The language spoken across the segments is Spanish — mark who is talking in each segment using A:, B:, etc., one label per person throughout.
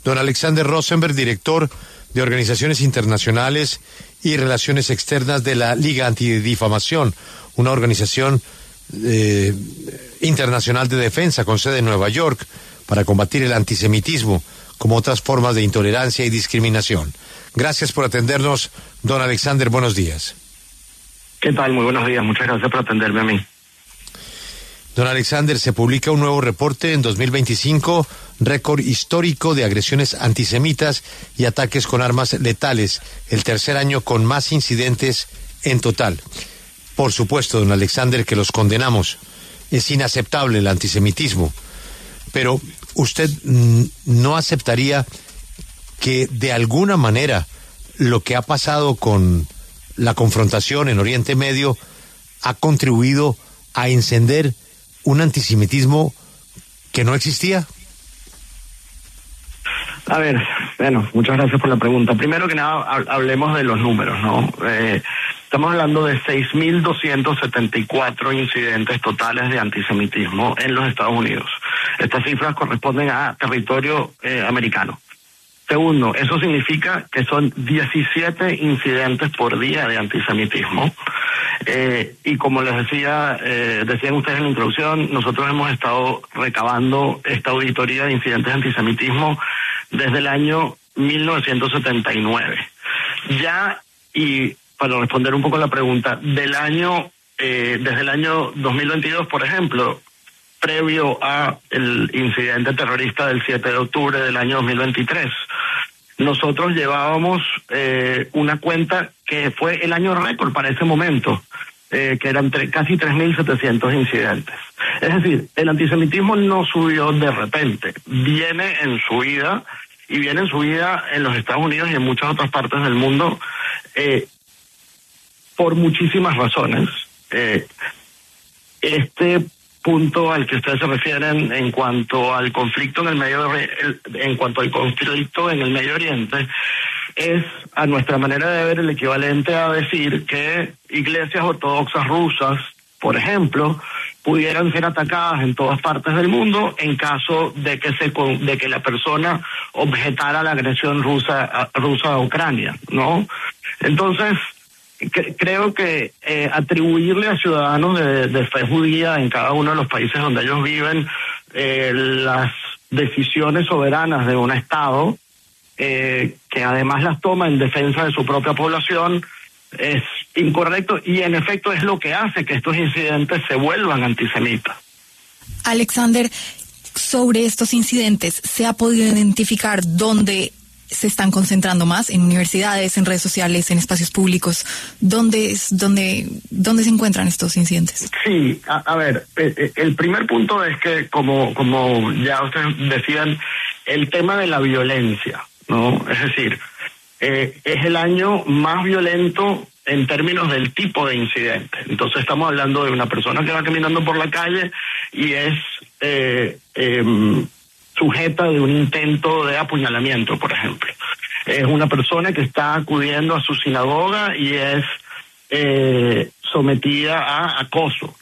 A: Don Alexander Rosenberg, director de Organizaciones Internacionales y Relaciones Externas de la Liga Antidifamación, una organización internacional de defensa con sede en Nueva York para combatir el antisemitismo como otras formas de intolerancia y discriminación. Gracias por atendernos, don Alexander, buenos días.
B: ¿Qué tal? Muy buenos días, muchas gracias por atenderme a mí.
A: Don Alexander, se publica un nuevo reporte en 2025, récord histórico de agresiones antisemitas y ataques con armas letales, el tercer año con más incidentes en total. Por supuesto, don Alexander, que los condenamos. Es inaceptable el antisemitismo. Pero usted no aceptaría que de alguna manera lo que ha pasado con la confrontación en Oriente Medio ha contribuido a encender un antisemitismo que no existía.
B: A ver, bueno, muchas gracias por la pregunta. Primero que nada, hablemos de los números, ¿no? Estamos hablando de 6.274 incidentes totales de antisemitismo en los Estados Unidos. Estas cifras corresponden a territorio americano. Segundo, eso significa que son 17 incidentes por día de antisemitismo. Y como les decían ustedes en la introducción, nosotros hemos estado recabando esta auditoría de incidentes de antisemitismo desde el año 1979. Ya, y para responder un poco la pregunta, desde el año 2022, por ejemplo, previo a el incidente terrorista del 7 de octubre del año 2023, nosotros llevábamos una cuenta que fue el año récord para ese momento, que eran casi 3.700 incidentes. Es decir, el antisemitismo no subió de repente, viene en subida, y viene en subida en los Estados Unidos y en muchas otras partes del mundo, por muchísimas razones. Este punto al que ustedes se refieren en cuanto al conflicto en el Medio Oriente es, a nuestra manera de ver, el equivalente a decir que iglesias ortodoxas rusas, por ejemplo, pudieran ser atacadas en todas partes del mundo en caso de que la persona objetara la agresión rusa a Ucrania, ¿no? Entonces, creo que atribuirle a ciudadanos de fe judía en cada uno de los países donde ellos viven las decisiones soberanas de un Estado, que además las toma en defensa de su propia población, es incorrecto y en efecto es lo que hace que estos incidentes se vuelvan antisemitas.
C: Alexander, sobre estos incidentes, ¿se ha podido identificar dónde se están concentrando más? ¿En universidades, en redes sociales, en espacios públicos? ¿Dónde se encuentran estos incidentes?
B: Sí, a ver, el primer punto es que, como ya ustedes decían, el tema de la violencia, ¿no? Es decir, es el año más violento en términos del tipo de incidente. Entonces estamos hablando de una persona que va caminando por la calle y es sujeta de un intento de apuñalamiento, por ejemplo. Es una persona que está acudiendo a su sinagoga y es sometida a acoso.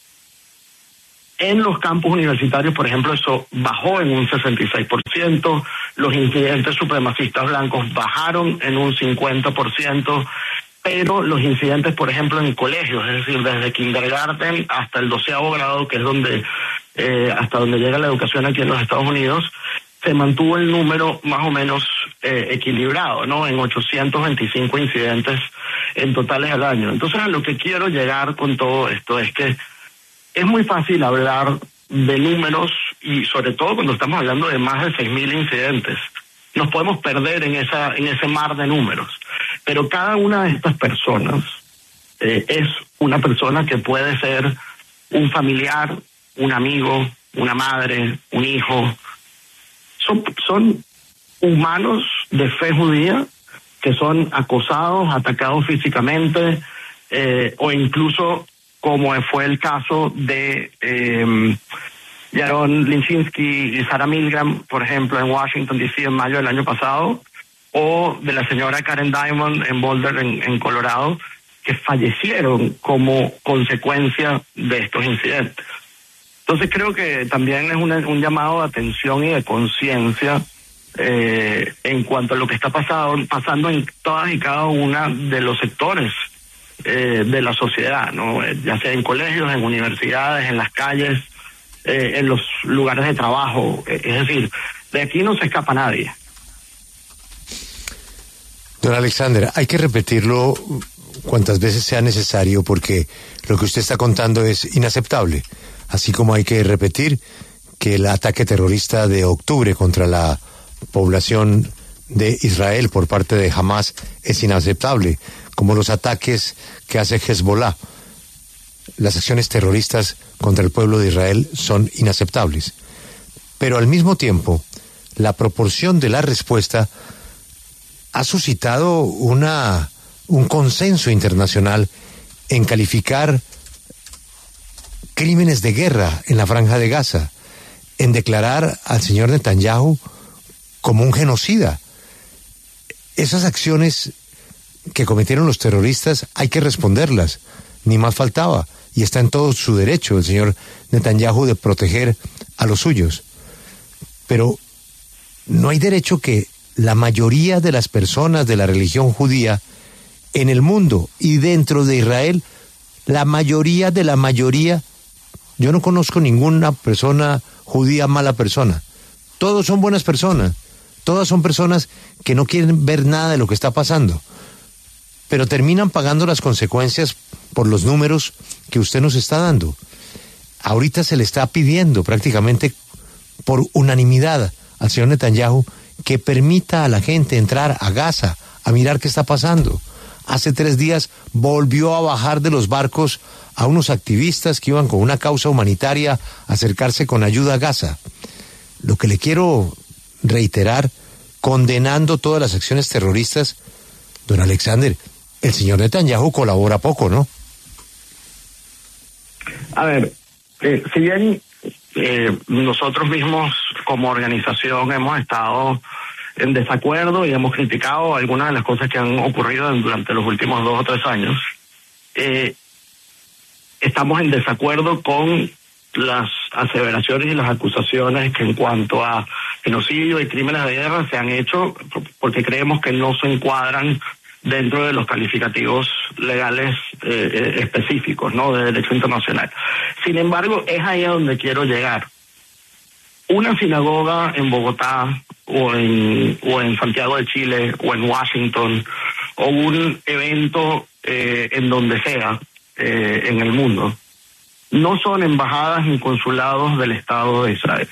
B: En los campus universitarios, por ejemplo, eso bajó en un 66%, los incidentes supremacistas blancos bajaron en un 50%, pero los incidentes, por ejemplo, en colegios, es decir, desde kindergarten hasta el 12º grado, que es hasta donde llega la educación aquí en los Estados Unidos, se mantuvo el número más o menos equilibrado, ¿no? En 825 incidentes en totales al año. Entonces, a lo que quiero llegar con todo esto es que es muy fácil hablar de números y sobre todo cuando estamos hablando de más de 6.000 incidentes. Nos podemos perder en ese mar de números. Pero cada una de estas personas es una persona que puede ser un familiar, un amigo, una madre, un hijo. Son humanos de fe judía que son acosados, atacados físicamente, o incluso, como fue el caso de Yaron Linshinsky y Sarah Milgram, por ejemplo, en Washington, D.C. en mayo del año pasado, o de la señora Karen Diamond en Boulder, en Colorado, que fallecieron como consecuencia de estos incidentes. Entonces creo que también es un llamado de atención y de conciencia en cuanto a lo que está pasando en todas y cada una de los sectores de la sociedad, ¿no? Ya sea en colegios, en universidades, en las calles, en los lugares de trabajo. Es decir, de aquí no se escapa nadie.
A: Don Alexander, hay que repetirlo cuantas veces sea necesario porque lo que usted está contando es inaceptable. Así como hay que repetir que el ataque terrorista de octubre contra la población de Israel por parte de Hamas es inaceptable, como los ataques que hace Hezbollah. Las acciones terroristas contra el pueblo de Israel son inaceptables. Pero al mismo tiempo, la proporción de la respuesta ha suscitado un consenso internacional en calificar crímenes de guerra en la Franja de Gaza, en declarar al señor Netanyahu como un genocida. Esas acciones que cometieron los terroristas hay que responderlas, ni más faltaba, y está en todo su derecho el señor Netanyahu de proteger a los suyos. Pero no hay derecho que la mayoría de las personas de la religión judía en el mundo y dentro de Israel, la mayoría de la mayoría, yo no conozco ninguna persona judía mala persona. Todos son buenas personas. Todas son personas que no quieren ver nada de lo que está pasando. Pero terminan pagando las consecuencias por los números que usted nos está dando. Ahorita se le está pidiendo prácticamente por unanimidad al señor Netanyahu que permita a la gente entrar a Gaza a mirar qué está pasando. Hace 3 días volvió a bajar de los barcos a unos activistas que iban con una causa humanitaria a acercarse con ayuda a Gaza. Lo que le quiero reiterar, condenando todas las acciones terroristas, don Alexander, el señor Netanyahu colabora poco, ¿no?
B: A ver, si bien nosotros mismos como organización hemos estado en desacuerdo y hemos criticado algunas de las cosas que han ocurrido durante los últimos 2 o 3 años, estamos en desacuerdo con las aseveraciones y las acusaciones que en cuanto a genocidio y crímenes de guerra se han hecho porque creemos que no se encuadran dentro de los calificativos legales específicos, ¿no?, de derecho internacional. Sin embargo, es ahí a donde quiero llegar. Una sinagoga en Bogotá o en Santiago de Chile o en Washington o un evento en donde sea en el mundo no son embajadas ni consulados del Estado de Israel.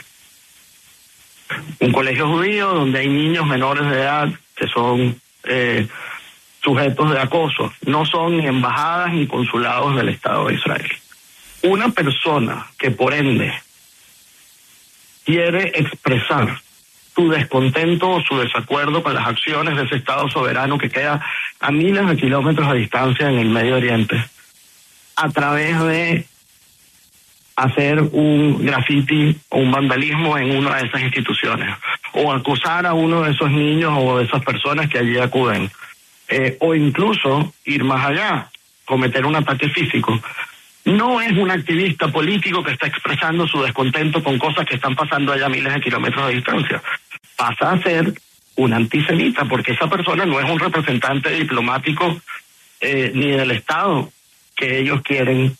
B: Un colegio judío donde hay niños menores de edad que son sujetos de acoso no son ni embajadas ni consulados del Estado de Israel. Una persona que por ende quiere expresar su descontento o su desacuerdo con las acciones de ese Estado soberano que queda a miles de kilómetros de distancia en el Medio Oriente, a través de hacer un graffiti o un vandalismo en una de esas instituciones, o acusar a uno de esos niños o de esas personas que allí acuden, o incluso ir más allá, cometer un ataque físico. No es un activista político que está expresando su descontento con cosas que están pasando allá a miles de kilómetros de distancia. Pasa a ser un antisemita, porque esa persona no es un representante diplomático ni del Estado que ellos quieren,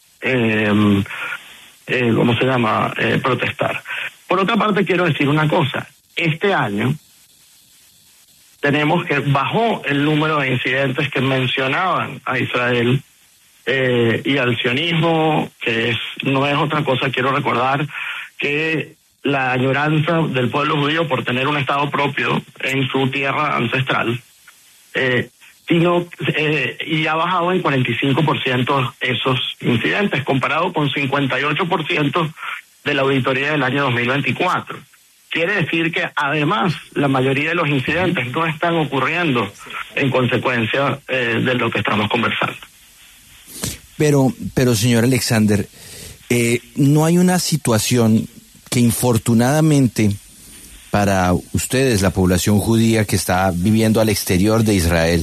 B: protestar. Por otra parte, quiero decir una cosa. Este año tenemos que bajó el número de incidentes que mencionaban a Israel y al sionismo, que no es otra cosa, quiero recordar, que la añoranza del pueblo judío por tener un Estado propio en su tierra ancestral, y ha bajado en 45% esos incidentes, comparado con 58% de la auditoría del año 2024. Quiere decir que además la mayoría de los incidentes no están ocurriendo en consecuencia de lo que estamos conversando.
D: Pero señor Alexander, no hay una situación que infortunadamente para ustedes, la población judía que está viviendo al exterior de Israel,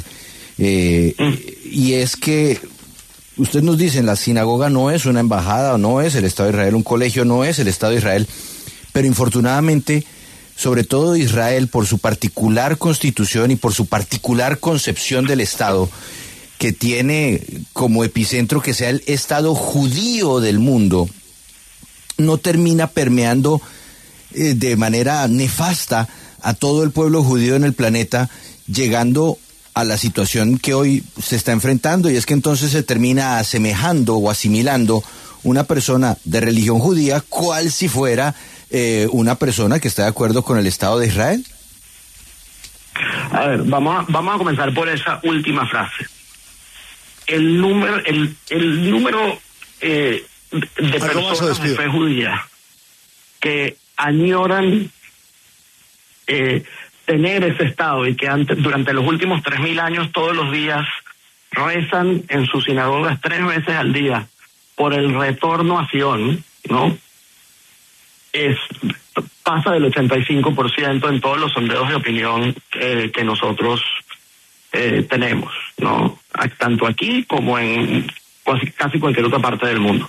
D: y es que ustedes nos dicen, la sinagoga no es una embajada, no es el Estado de Israel, un colegio no es el Estado de Israel, pero infortunadamente sobre todo de Israel, por su particular constitución y por su particular concepción del Estado, que tiene como epicentro que sea el Estado judío del mundo, no termina permeando de manera nefasta a todo el pueblo judío en el planeta, llegando a la situación que hoy se está enfrentando, y es que entonces se termina asemejando o asimilando una persona de religión judía cual si fuera una persona que está de acuerdo con el Estado de Israel?
B: A ver, vamos a comenzar por esa última frase. El número de personas de fe judía que añoran tener ese Estado y que durante los últimos 3.000 años todos los días rezan en sus sinagogas 3 veces al día por el retorno a Sion, ¿no? Pasa del 85% en todos los sondeos de opinión que nosotros tenemos, ¿no? Tanto aquí como en casi cualquier otra parte del mundo.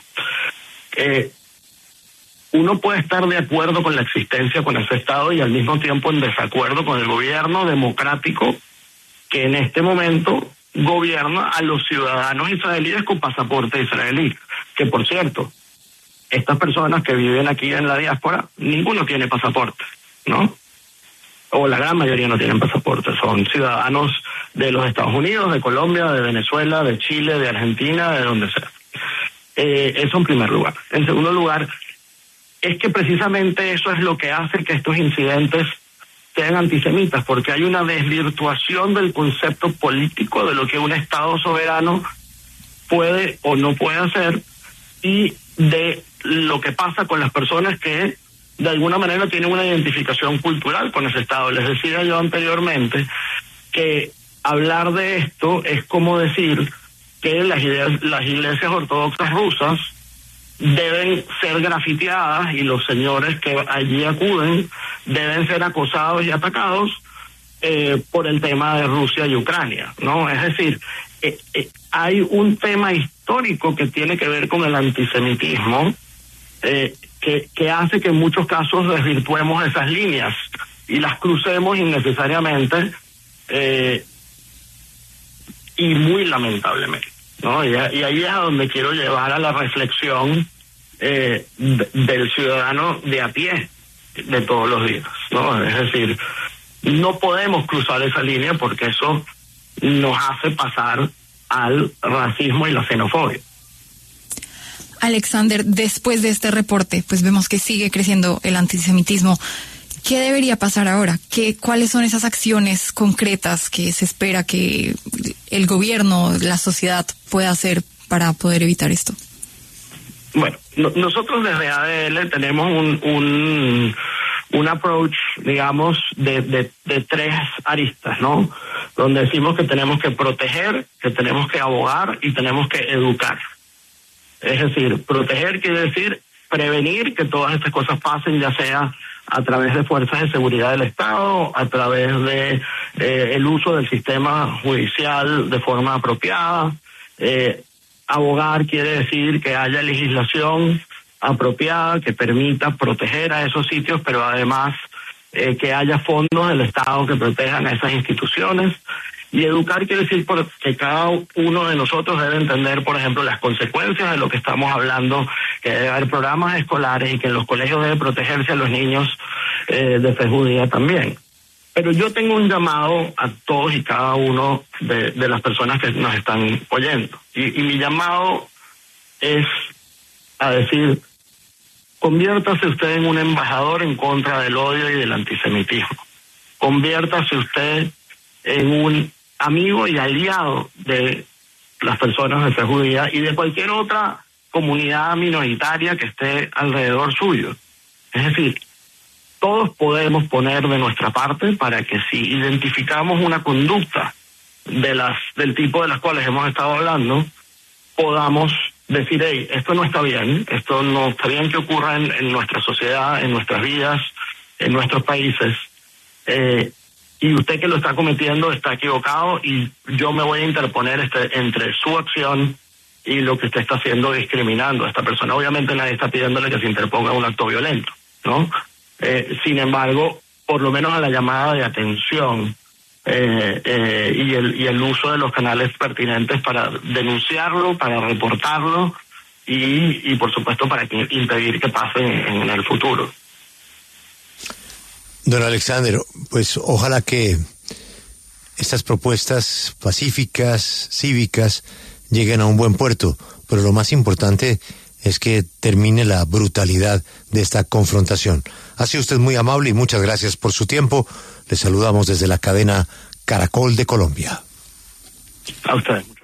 B: Uno puede estar de acuerdo con la existencia con ese Estado y al mismo tiempo en desacuerdo con el gobierno democrático que en este momento gobierna a los ciudadanos israelíes con pasaporte israelí. Que por cierto, estas personas que viven aquí en la diáspora, ninguno tiene pasaporte, ¿no? O la gran mayoría no tienen pasaporte. Son ciudadanos de los Estados Unidos, de Colombia, de Venezuela, de Chile, de Argentina, de donde sea. Eso en primer lugar. En segundo lugar, es que precisamente eso es lo que hace que estos incidentes sean antisemitas, porque hay una desvirtuación del concepto político de lo que un Estado soberano puede o no puede hacer y de lo que pasa con las personas que de alguna manera tienen una identificación cultural con ese Estado. Les decía yo anteriormente que hablar de esto es como decir que las iglesias ortodoxas rusas deben ser grafiteadas y los señores que allí acuden deben ser acosados y atacados por el tema de Rusia y Ucrania, ¿no? Es decir, hay un tema histórico que tiene que ver con el antisemitismo que hace que en muchos casos desvirtuemos esas líneas y las crucemos innecesariamente y muy lamentablemente, ¿no? Y ahí es a donde quiero llevar a la reflexión del ciudadano de a pie de todos los días, ¿no? Es decir, no podemos cruzar esa línea porque eso nos hace pasar al racismo y la xenofobia.
C: Alexander, después de este reporte, pues vemos que sigue creciendo el antisemitismo. ¿Qué debería pasar ahora? ¿Cuáles son esas acciones concretas que se espera que el gobierno, la sociedad pueda hacer para poder evitar esto?
B: Bueno, nosotros desde ADL tenemos un approach, digamos, de 3 aristas, ¿no? Donde decimos que tenemos que proteger, que tenemos que abogar y tenemos que educar. Es decir, proteger quiere decir prevenir que todas estas cosas pasen, ya sea a través de fuerzas de seguridad del Estado, a través de el uso del sistema judicial de forma apropiada. Abogar quiere decir que haya legislación apropiada que permita proteger a esos sitios, pero además que haya fondos del Estado que protejan a esas instituciones. Y educar quiere decir que cada uno de nosotros debe entender, por ejemplo, las consecuencias de lo que estamos hablando, que debe haber programas escolares y que en los colegios debe protegerse a los niños de fe judía también. Pero yo tengo un llamado a todos y cada uno de las personas que nos están oyendo. Y mi llamado es a decir, conviértase usted en un embajador en contra del odio y del antisemitismo. Conviértase usted en un amigo y aliado de las personas de fe judía y de cualquier otra comunidad minoritaria que esté alrededor suyo. Es decir, todos podemos poner de nuestra parte para que si identificamos una conducta del tipo de las cuales hemos estado hablando, podamos decir, hey, esto no está bien, esto no está bien que ocurra en nuestra sociedad, en nuestras vidas, en nuestros países, y usted que lo está cometiendo está equivocado y yo me voy a interponer entre su acción y lo que usted está haciendo discriminando a esta persona. Obviamente nadie está pidiéndole que se interponga un acto violento, ¿no? Sin embargo, por lo menos a la llamada de atención y el uso de los canales pertinentes para denunciarlo, para reportarlo y por supuesto para impedir que pase en el futuro.
A: Don Alexander, pues ojalá que estas propuestas pacíficas, cívicas, lleguen a un buen puerto, pero lo más importante es que termine la brutalidad de esta confrontación. Ha sido usted muy amable y muchas gracias por su tiempo. Le saludamos desde la cadena Caracol de Colombia.
B: A usted.